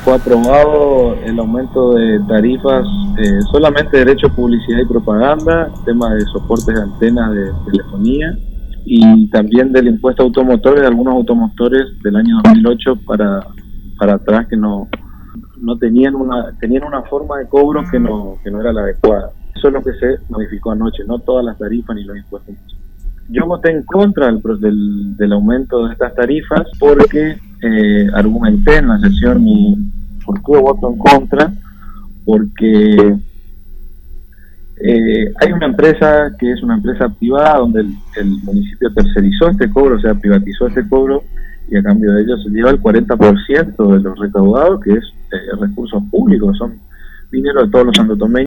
fue aprobado el aumento de tarifas, solamente derecho a publicidad y propaganda, tema de soportes de antenas de telefonía y también del impuesto a automotores de algunos automotores del año 2008 para atrás que no tenían una forma de cobro que no era la adecuada. Eso es lo que se modificó anoche, no todas las tarifas ni los impuestos. Yo voté en contra del aumento de estas tarifas porque argumenté en la sesión por qué voto en contra, porque hay una empresa que es una empresa privada donde el municipio tercerizó este cobro, o sea, privatizó este cobro, y a cambio de ello se lleva el 40% de los recaudados, que es recursos públicos, son dinero de todos los santotomeños.